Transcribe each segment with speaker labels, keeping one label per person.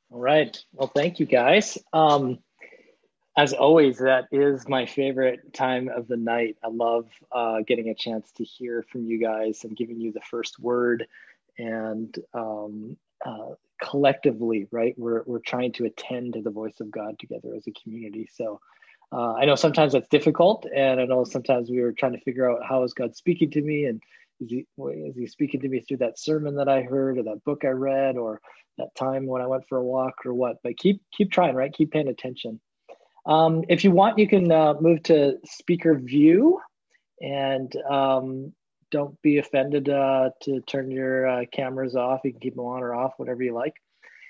Speaker 1: All right. Well, thank you guys. As always, that is my favorite time of the night. I love getting a chance to hear from you guys and giving you the first word. And collectively, right, we're trying to attend to the voice of God together as a community. So I know sometimes that's difficult, and I know sometimes we were trying to figure out how is God speaking to me, and is he speaking to me through that sermon that I heard, or that book I read, or that time when I went for a walk, or what? But keep trying, right? Keep paying attention. If you want, you can move to speaker view, and don't be offended to turn your cameras off. You can keep them on or off, whatever you like.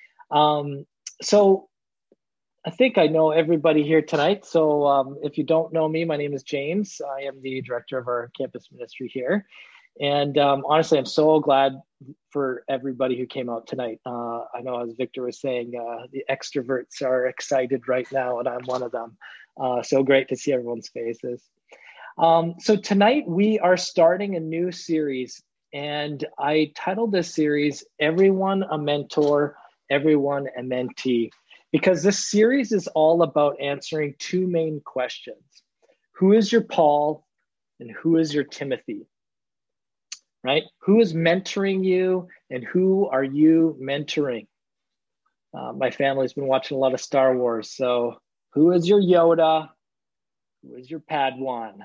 Speaker 1: So I think I know everybody here tonight. So if you don't know me, my name is James. I am the director of our campus ministry here. And honestly, I'm so glad for everybody who came out tonight. I know, as Victor was saying, the extroverts are excited right now, and I'm one of them. So great to see everyone's faces. So tonight we are starting a new series, and I titled this series, Everyone a Mentor, Everyone a Mentee, because this series is all about answering two main questions. Who is your Paul and who is your Timothy? Right? Who is mentoring you and who are you mentoring? My family's been watching a lot of Star Wars. So who is your Yoda? Who is your Padawan?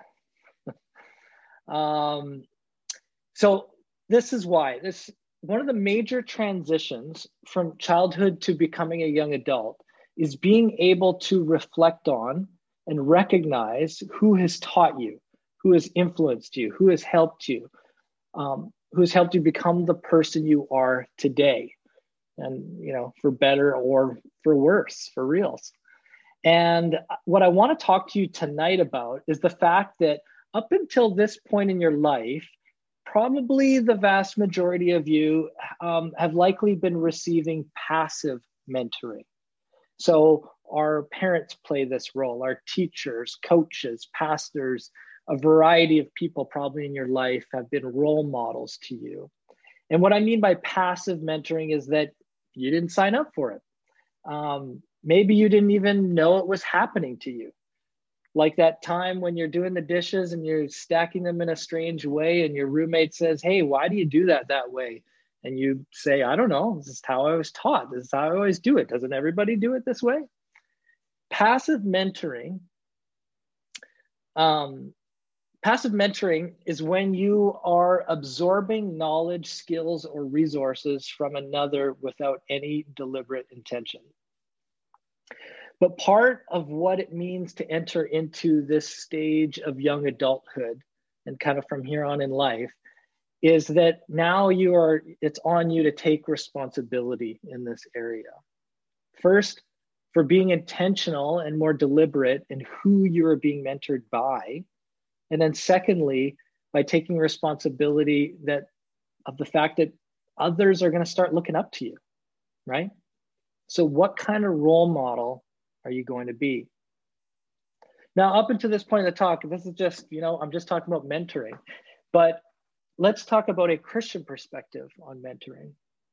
Speaker 1: So this is why. One of the major transitions from childhood to becoming a young adult is being able to reflect on and recognize who has taught you, who has influenced you, who has helped you, who's helped you become the person you are today, and for better or for worse, for reals. And what I want to talk to you tonight about is the fact that up until this point in your life, probably the vast majority of you have likely been receiving passive mentoring. So our parents play this role, our teachers, coaches, pastors, a variety of people probably in your life have been role models to you. And what I mean by passive mentoring is that you didn't sign up for it. Maybe you didn't even know it was happening to you. Like that time when you're doing the dishes and you're stacking them in a strange way, and your roommate says, "Hey, why do you do that way?" And you say, "I don't know. This is how I was taught. This is how I always do it. Doesn't everybody do it this way?" Passive mentoring Passive mentoring is when you are absorbing knowledge, skills, or resources from another without any deliberate intention. But part of what it means to enter into this stage of young adulthood and kind of from here on in life is that now it's on you to take responsibility in this area. First, for being intentional and more deliberate in who you are being mentored by. And then secondly, by taking responsibility of the fact that others are going to start looking up to you, right? So what kind of role model are you going to be? Now, up until this point of the talk, this is just, I'm just talking about mentoring, but let's talk about a Christian perspective on mentoring.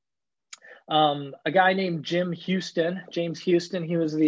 Speaker 1: A guy named James Houston, he was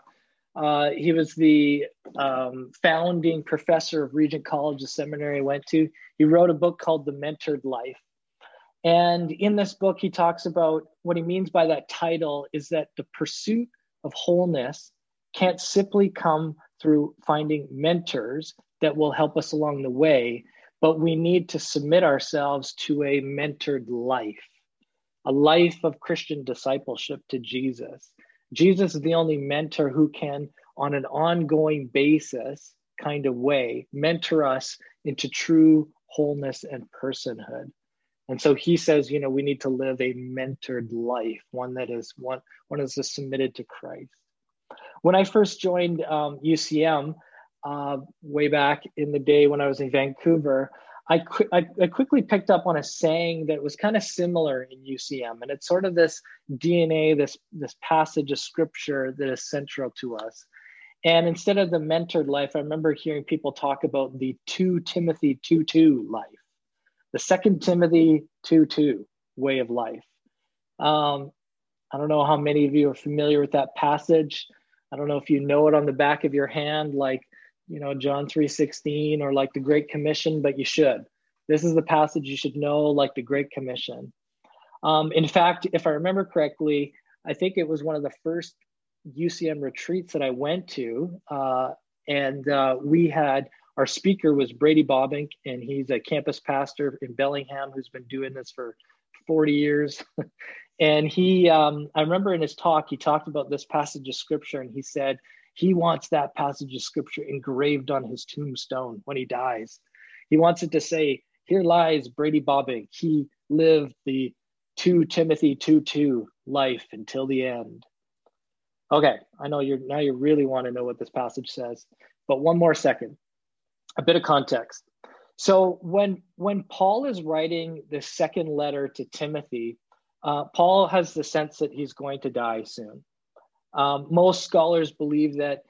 Speaker 1: the founding professor of Regent College, the seminary I went to. He wrote a book called The Mentored Life. And in this book, he talks about what he means by that title is that the pursuit of wholeness can't simply come through finding mentors that will help us along the way, but we need to submit ourselves to a mentored life, a life of Christian discipleship to Jesus. Jesus is the only mentor who can, on an ongoing basis kind of way, mentor us into true wholeness and personhood. And so he says, we need to live a mentored life, one that is submitted to Christ. When I first joined UCM way back in the day when I was in Vancouver, I quickly picked up on a saying that was kind of similar in UCM. And it's sort of this DNA, this passage of scripture that is central to us. And instead of the mentored life, I remember hearing people talk about the 2 Timothy 2:2 life, the 2 Timothy 2:2 way of life. I don't know how many of you are familiar with that passage. I don't know if you know it on the back of your hand, like, John 3:16 or like the Great Commission, but you should. This is the passage you should know, like the Great Commission. In fact, if I remember correctly, I think it was one of the first UCM retreats that I went to. And we had, our speaker was Brady Bobbink, and he's a campus pastor in Bellingham who's been doing this for 40 years. And he, I remember in his talk, he talked about this passage of scripture, and he said he wants that passage of scripture engraved on his tombstone when he dies. He wants it to say, here lies Brady Bobbink. He lived the 2 Timothy 2:2 life until the end. Okay, I know you really want to know what this passage says, but one more second, a bit of context. So when Paul is writing the second letter to Timothy, Paul has the sense that he's going to die soon. Most scholars believe that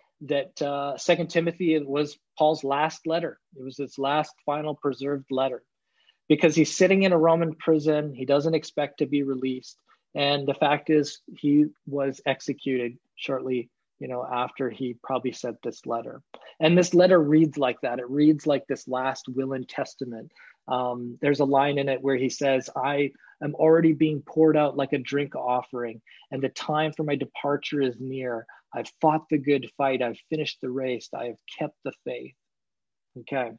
Speaker 1: 2 Timothy was Paul's last letter. It was his last final preserved letter, because he's sitting in a Roman prison. He doesn't expect to be released. And the fact is, he was executed shortly, after he probably sent this letter. And this letter reads like that. It reads like this last will and testament. There's a line in it where he says, I am already being poured out like a drink offering, and the time for my departure is near. I've fought the good fight. I've finished the race. I have kept the faith. Okay.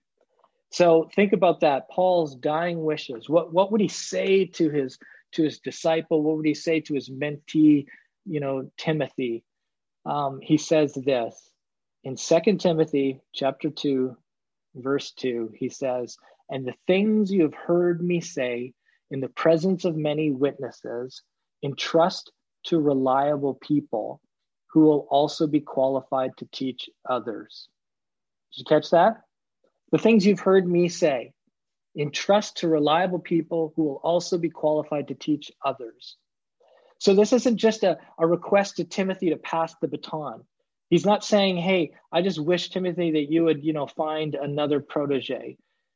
Speaker 1: So think about that. Paul's dying wishes. What would he say to his disciple? What would he say to his mentee, Timothy? He says this in 2 Timothy chapter 2, verse 2. He says, and the things you have heard me say in the presence of many witnesses, entrust to reliable people who will also be qualified to teach others. Did you catch that? The things you've heard me say, entrust to reliable people who will also be qualified to teach others. So this isn't just a request to Timothy to pass the baton. He's not saying, hey, I just wish, Timothy, that you would, find another protege.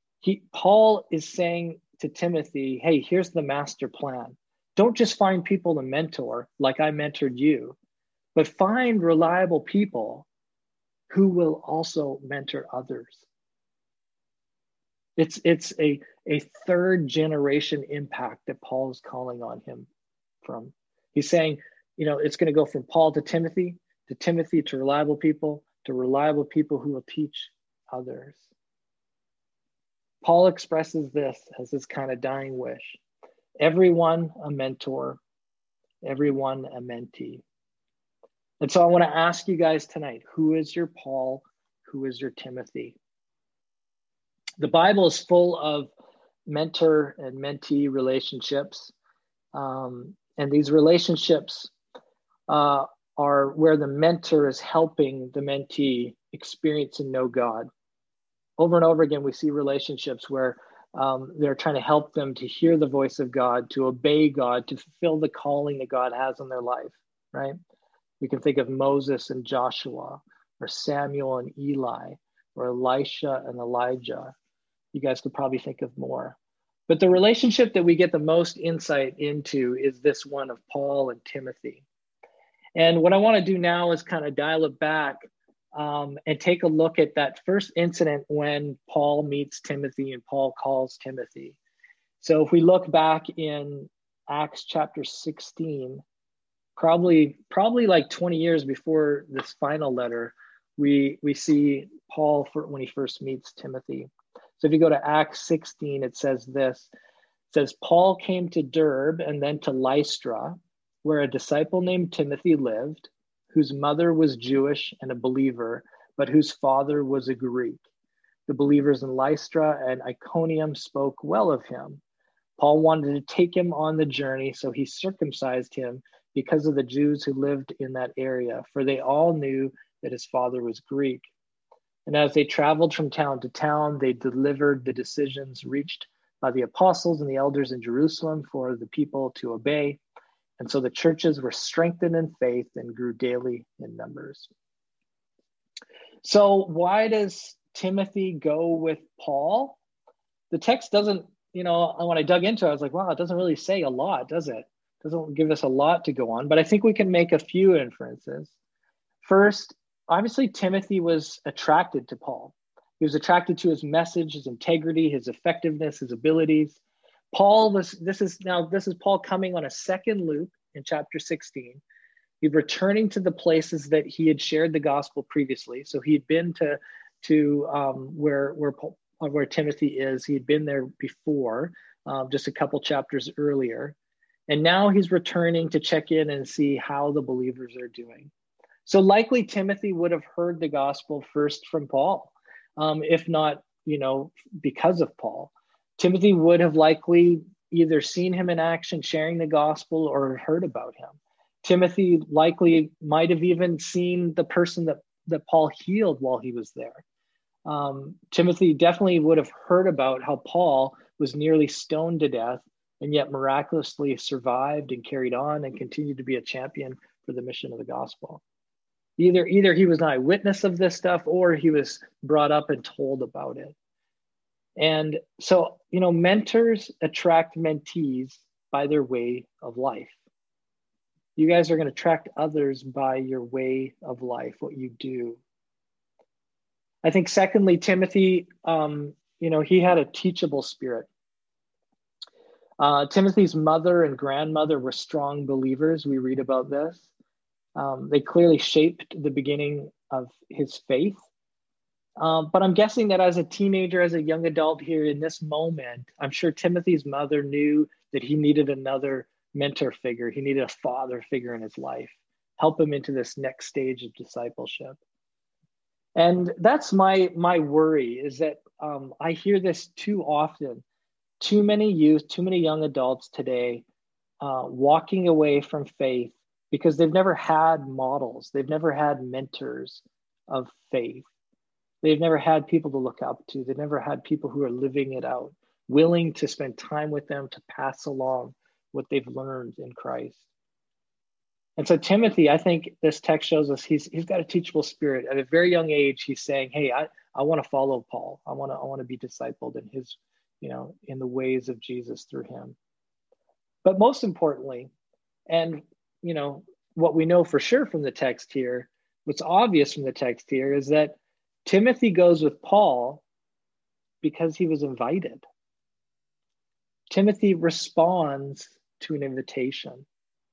Speaker 1: Paul is saying to Timothy, hey, here's the master plan. Don't just find people to mentor like I mentored you, but find reliable people who will also mentor others. It's a third generation impact that Paul is calling on him from. He's saying, it's going to go from Paul to Timothy to reliable people who will teach others. Paul expresses this as his kind of dying wish. Everyone a mentor, everyone a mentee. And so I want to ask you guys tonight, who is your Paul? Who is your Timothy? The Bible is full of mentor and mentee relationships. And these relationships are where the mentor is helping the mentee experience and know God. Over and over again, we see relationships where they're trying to help them to hear the voice of God, to obey God, to fulfill the calling that God has on their life, right? We can think of Moses and Joshua, or Samuel and Eli, or Elisha and Elijah. You guys could probably think of more. But the relationship that we get the most insight into is this one of Paul and Timothy. And what I want to do now is kind of dial it back and take a look at that first incident when Paul meets Timothy and Paul calls Timothy. So if we look back in Acts chapter 16, probably like 20 years before this final letter, we see Paul when he first meets Timothy. So if you go to Acts 16, it says this. It says, Paul came to Derbe and then to Lystra, where a disciple named Timothy lived, whose mother was Jewish and a believer, but whose father was a Greek. The believers in Lystra and Iconium spoke well of him. Paul wanted to take him on the journey, so he circumcised him because of the Jews who lived in that area, for they all knew that his father was Greek. And as they traveled from town to town, they delivered the decisions reached by the apostles and the elders in Jerusalem for the people to obey. And so the churches were strengthened in faith and grew daily in numbers. So why does Timothy go with Paul? The text doesn't, when I dug into it, I was like, wow, it doesn't really say a lot, does it? Doesn't give us a lot to go on, but I think we can make a few inferences. First, obviously, Timothy was attracted to Paul. He was attracted to his message, his integrity, his effectiveness, his abilities. This is Paul coming on a second loop in chapter 16. He's returning to the places that he had shared the gospel previously. So he had been to where Timothy is. He had been there before, just a couple chapters earlier. And now he's returning to check in and see how the believers are doing. So likely Timothy would have heard the gospel first from Paul, if not, because of Paul. Timothy would have likely either seen him in action sharing the gospel or heard about him. Timothy likely might have even seen the person that Paul healed while he was there. Timothy definitely would have heard about how Paul was nearly stoned to death and yet miraculously survived and carried on and continued to be a champion for the mission of the gospel. Either he was an eyewitness of this stuff or he was brought up and told about it. And so, mentors attract mentees by their way of life. You guys are going to attract others by your way of life, what you do. I think secondly, Timothy, he had a teachable spirit. Timothy's mother and grandmother were strong believers. We read about this. They clearly shaped the beginning of his faith. But I'm guessing that as a teenager, as a young adult here in this moment, I'm sure Timothy's mother knew that he needed another mentor figure. He needed a father figure in his life, help him into this next stage of discipleship. And that's my worry, is that I hear this too often. Too many youth, too many young adults today walking away from faith because they've never had models. They've never had mentors of faith. They've never had people to look up to. They've never had people who are living it out, willing to spend time with them to pass along what they've learned in Christ. And so Timothy, I think this text shows us he's got a teachable spirit. At a very young age, he's saying, hey, I want to follow Paul. I want to be discipled in his, in the ways of Jesus through him. But most importantly, and what we know for sure from the text here, what's obvious from the text here is that Timothy goes with Paul because he was invited. Timothy responds to an invitation.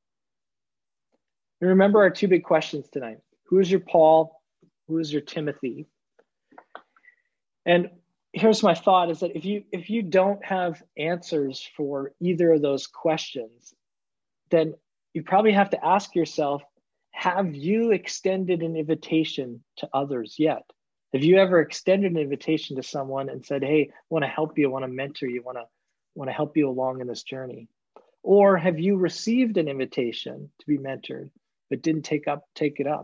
Speaker 1: And remember our two big questions tonight. Who is your Paul? Who is your Timothy? And here's my thought, is that if you don't have answers for either of those questions, then you probably have to ask yourself, have you extended an invitation to others yet? Have you ever extended an invitation to someone and said, hey, I want to help you, I want to mentor you, I want to help you along in this journey? Or have you received an invitation to be mentored, but didn't take it up?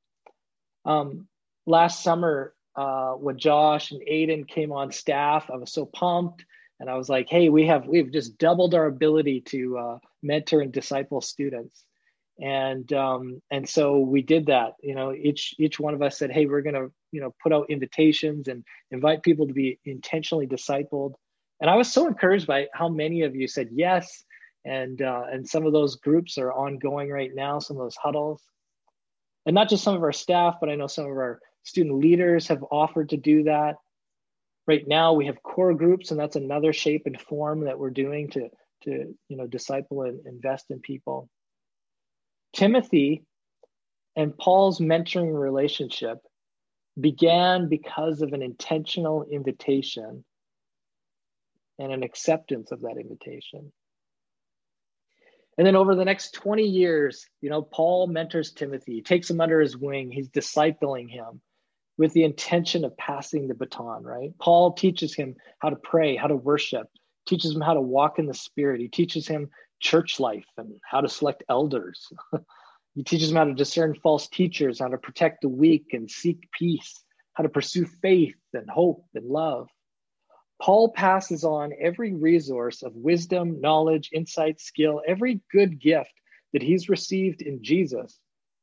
Speaker 1: Last summer, when Josh and Aiden came on staff, I was so pumped. And I was like, hey, we've just doubled our ability to mentor and disciple students. And so we did that. Each one of us said, hey, we're going to put out invitations and invite people to be intentionally discipled. And I was so encouraged by how many of you said yes. And some of those groups are ongoing right now, some of those huddles. And not just some of our staff, but I know some of our student leaders have offered to do that. Right now we have core groups, and that's another shape and form that we're doing to disciple and invest in people. Timothy and Paul's mentoring relationship began because of an intentional invitation and an acceptance of that invitation. And then over the next 20 years, Paul mentors Timothy, takes him under his wing. He's discipling him with the intention of passing the baton, right? Paul teaches him how to pray, how to worship, teaches him how to walk in the Spirit. He teaches him church life and how to select elders. He teaches him how to discern false teachers, how to protect the weak and seek peace, how to pursue faith and hope and love. Paul passes on every resource of wisdom, knowledge, insight, skill, every good gift that he's received in Jesus.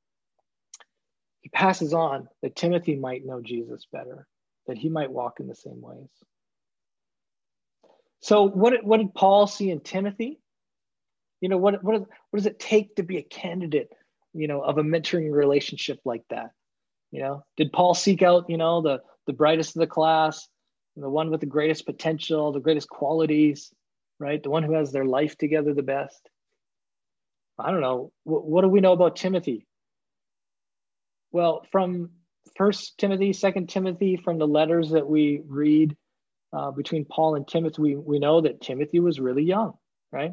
Speaker 1: He passes on that Timothy might know Jesus better, that he might walk in the same ways. So what did Paul see in Timothy? What does it take to be a candidate, of a mentoring relationship like that? Did Paul seek out, the brightest of the class, the one with the greatest potential, the greatest qualities, right? The one who has their life together the best? I don't know. What do we know about Timothy? Well, from First Timothy, Second Timothy, from the letters that we read between Paul and Timothy, we know that Timothy was really young, right?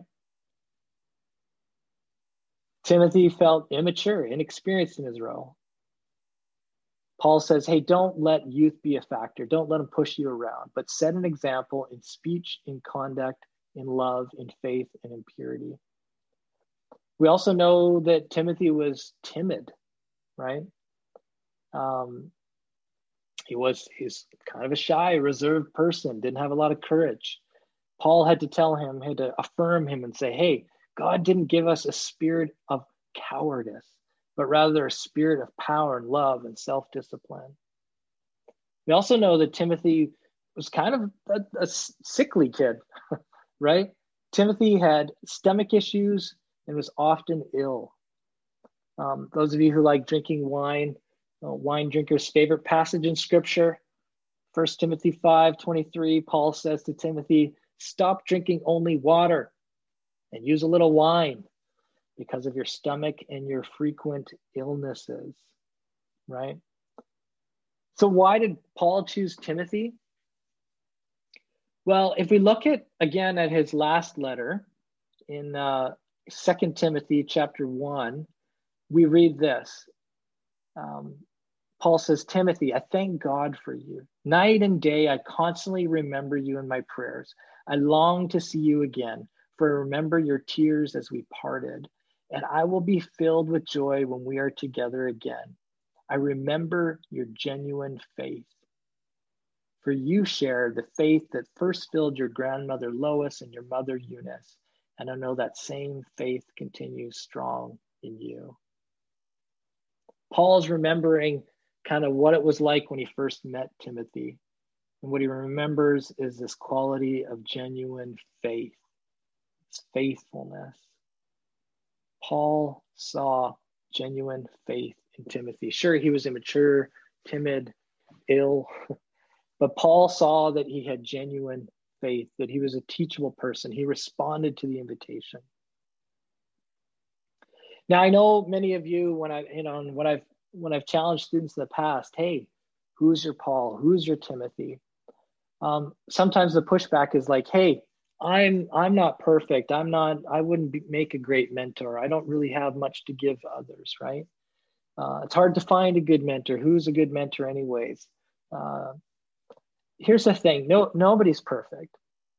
Speaker 1: Timothy felt immature, inexperienced in his role. Paul says, hey, don't let youth be a factor. Don't let them push you around, but set an example in speech, in conduct, in love, in faith, and in purity. We also know that Timothy was timid, right? He's kind of a shy, reserved person, didn't have a lot of courage. Paul had to affirm him and say, hey, God didn't give us a spirit of cowardice, but rather a spirit of power and love and self-discipline. We also know that Timothy was kind of a sickly kid, right? Timothy had stomach issues and was often ill. Those of you who like drinking wine, wine drinkers' favorite passage in scripture, 1 Timothy 5:23, Paul says to Timothy, stop drinking only water and use a little wine because of your stomach and your frequent illnesses, right? So why did Paul choose Timothy? Well, if we look again at his last letter in 2 Timothy chapter 1, we read this. Paul says, Timothy, I thank God for you. Night and day, I constantly remember you in my prayers. I long to see you again, for I remember your tears as we parted, and I will be filled with joy when we are together again. I remember your genuine faith. For you share the faith that first filled your grandmother Lois and your mother Eunice, and I know that same faith continues strong in you. Paul's remembering kind of what it was like when he first met Timothy. And what he remembers is this quality of genuine faith, it's faithfulness. Paul saw genuine faith in Timothy. Sure, he was immature, timid, ill, but Paul saw that he had genuine faith, that he was a teachable person. He responded to the invitation. Now, I know many of you, when I've challenged students in the past, hey, who's your Paul? Who's your Timothy? Sometimes the pushback is like, hey, I'm not perfect. I wouldn't make a great mentor. I don't really have much to give others, right? It's hard to find a good mentor. Who's a good mentor anyways? Here's the thing, nobody's perfect.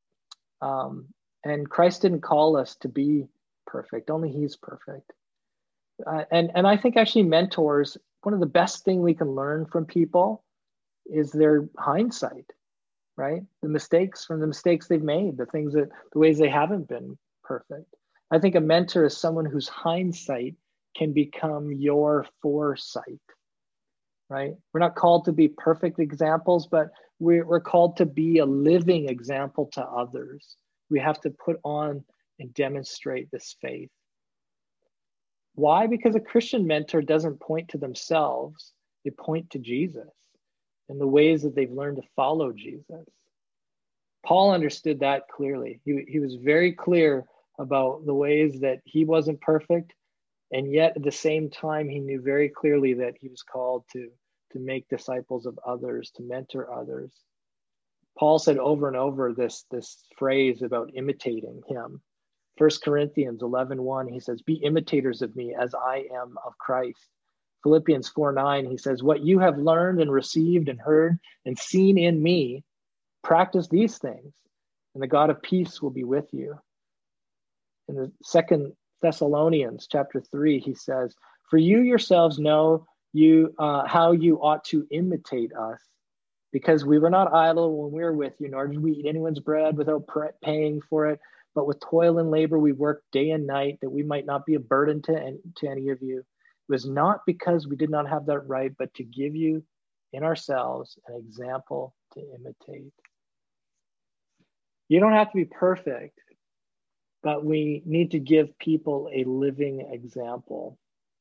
Speaker 1: And Christ didn't call us to be perfect. Only he's perfect. And I think actually mentors, one of the best things we can learn from people is their hindsight, right? The mistakes they've made, the ways they haven't been perfect. I think a mentor is someone whose hindsight can become your foresight, right? We're not called to be perfect examples, but we're called to be a living example to others. We have to put on and demonstrate this faith. Why? Because a Christian mentor doesn't point to themselves. They point to Jesus and the ways that they've learned to follow Jesus. Paul understood that clearly. He was very clear about the ways that he wasn't perfect. And yet at the same time, he knew very clearly that he was called to make disciples of others, to mentor others. Paul said over and over this phrase about imitating him. 1 Corinthians 11:1, he says, be imitators of me as I am of Christ. Philippians 4:9, he says, what you have learned and received and heard and seen in me, practice these things, and the God of peace will be with you. In the 2 Thessalonians chapter 3, he says, for you yourselves know how you ought to imitate us, because we were not idle when we were with you, nor did we eat anyone's bread without paying for it. But with toil and labor, we worked day and night that we might not be a burden to any of you. It was not because we did not have that right, but to give you in ourselves an example to imitate. You don't have to be perfect, but we need to give people a living example.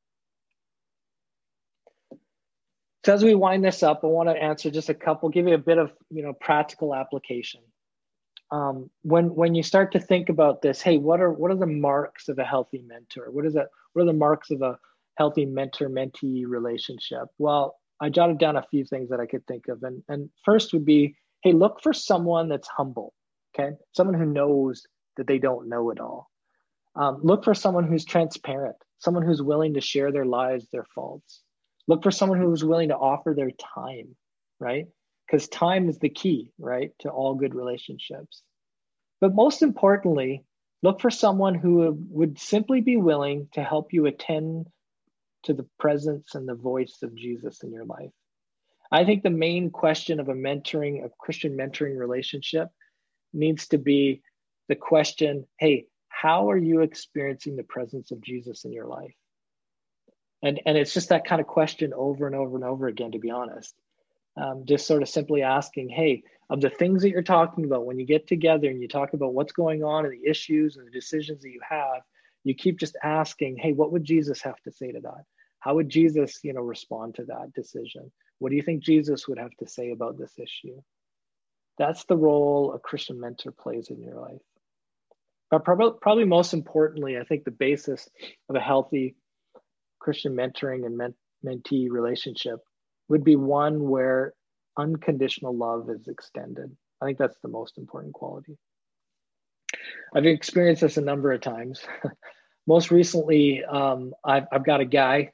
Speaker 1: So as we wind this up, I want to answer just a couple, give you a bit of practical application. When you start to think about this, hey, what are the marks of a healthy mentor? What are the marks of a healthy mentor-mentee relationship? Well, I jotted down a few things that I could think of. And first would be, hey, look for someone that's humble, okay? Someone who knows that they don't know it all. Look for someone who's transparent, someone who's willing to share their lives, their faults. Look for someone who's willing to offer their time, right? Because time is the key, right, to all good relationships. But most importantly, look for someone who would simply be willing to help you attend to the presence and the voice of Jesus in your life. I think the main question of a Christian mentoring relationship needs to be the question, hey, how are you experiencing the presence of Jesus in your life? And it's just that kind of question over and over and over again, to be honest. Just sort of simply asking, hey, of the things that you're talking about, when you get together and you talk about what's going on and the issues and the decisions that you have, you keep just asking, hey, what would Jesus have to say to that? How would Jesus, respond to that decision? What do you think Jesus would have to say about this issue? That's the role a Christian mentor plays in your life. But probably most importantly, I think the basis of a healthy Christian mentoring and mentee relationship would be one where unconditional love is extended. I think that's the most important quality. I've experienced this a number of times. Most recently, I've got a guy,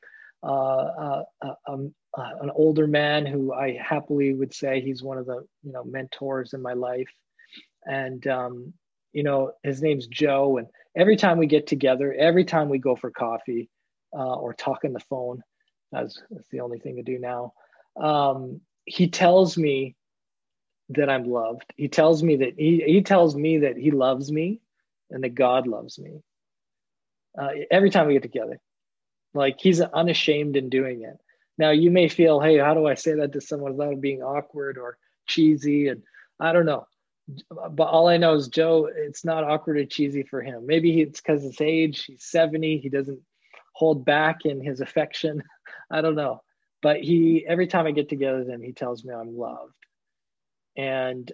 Speaker 1: an older man who I happily would say he's one of the mentors in my life, and his name's Joe. And every time we get together, every time we go for coffee or talk on the phone, that's the only thing to do now. He tells me that I'm loved. He tells me that he tells me that he loves me and that God loves me. Every time we get together, like he's unashamed in doing it. Now you may feel, hey, how do I say that to someone without being awkward or cheesy? And I don't know, but all I know is Joe, it's not awkward or cheesy for him. Maybe it's because his age, he's 70. He doesn't hold back in his affection. I don't know. But every time I get together with him, he tells me I'm loved. And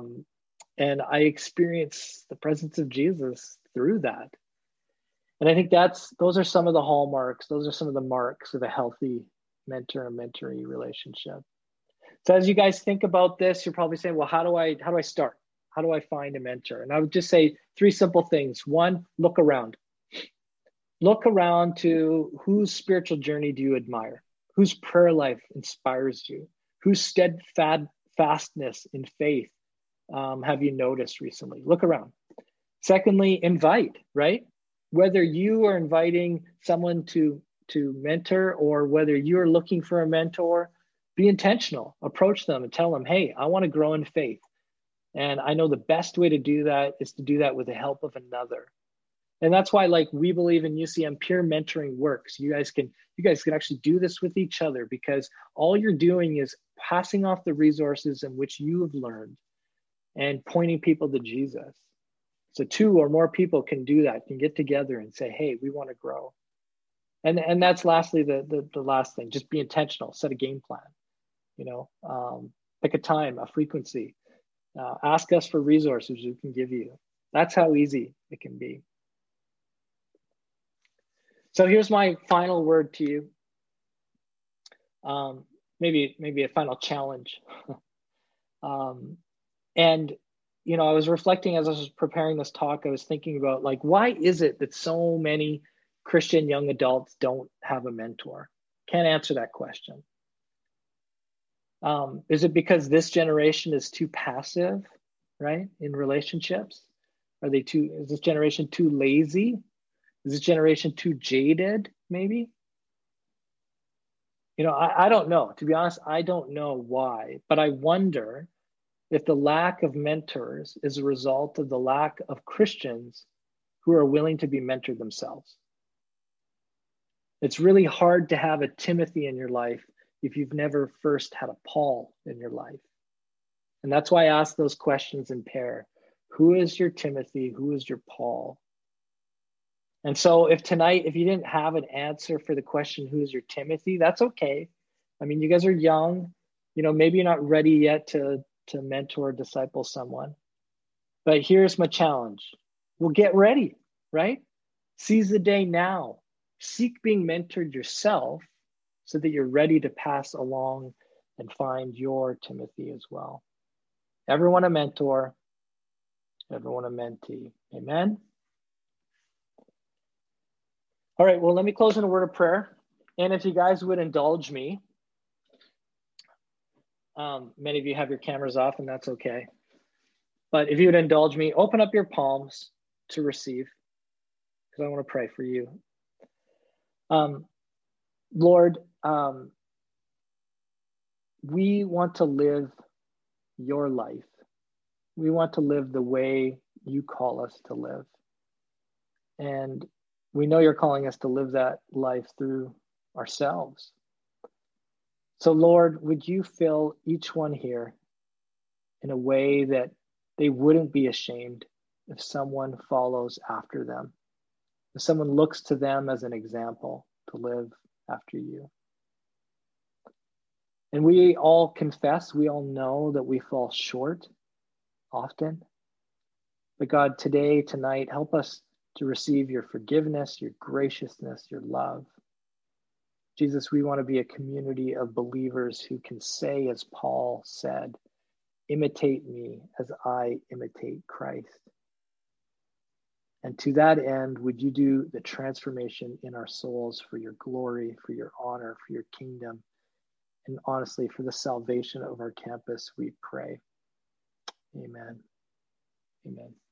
Speaker 1: I experience the presence of Jesus through that. And I think those are some of the hallmarks. Those are some of the marks of a healthy mentor and mentee relationship. So as you guys think about this, you're probably saying, well, how do I start? How do I find a mentor? And I would just say 3 simple things. 1, look around. Look around to whose spiritual journey do you admire? Whose prayer life inspires you? Whose steadfastness in faith have you noticed recently? Look around. Secondly, invite, right? Whether you are inviting someone to mentor or whether you're looking for a mentor, be intentional. Approach them and tell them, hey, I want to grow in faith. And I know the best way to do that is to do that with the help of another. And that's why, we believe in UCM, peer mentoring works. You guys can actually do this with each other, because all you're doing is passing off the resources in which you have learned and pointing people to Jesus. So 2 or more people can do that, can get together and say, hey, we want to grow. And that's lastly, the last thing, just be intentional, set a game plan, pick a time, a frequency, ask us for resources we can give you. That's how easy it can be. So here's my final word to you. Maybe a final challenge. And I was reflecting as I was preparing this talk. I was thinking about why is it that so many Christian young adults don't have a mentor? Can't answer that question. Is it because this generation is too passive, right, in relationships? Is this generation too lazy? Is this generation too jaded, maybe? I don't know. To be honest, I don't know why, but I wonder if the lack of mentors is a result of the lack of Christians who are willing to be mentored themselves. It's really hard to have a Timothy in your life if you've never first had a Paul in your life. And that's why I ask those questions in pair. Who is your Timothy? Who is your Paul? And so if tonight, if you didn't have an answer for the question, who's your Timothy, that's okay. I mean, you guys are young, maybe you're not ready yet to mentor or disciple someone. But here's my challenge. Well, get ready, right? Seize the day now. Seek being mentored yourself so that you're ready to pass along and find your Timothy as well. Everyone a mentor, everyone a mentee. Amen? All right, well, let me close in a word of prayer. And if you guys would indulge me, many of you have your cameras off, and that's okay. But if you would indulge me, open up your palms to receive, because I want to pray for you. Lord, we want to live your life. We want to live the way you call us to live. And we know you're calling us to live that life through ourselves. So, Lord, would you fill each one here in a way that they wouldn't be ashamed if someone follows after them, if someone looks to them as an example to live after you. And we all confess, we all know that we fall short often. But God, today, tonight, help us to receive your forgiveness, your graciousness, your love. Jesus, we want to be a community of believers who can say, as Paul said, imitate me as I imitate Christ. And to that end, would you do the transformation in our souls for your glory, for your honor, for your kingdom, and honestly, for the salvation of our campus, we pray. Amen. Amen.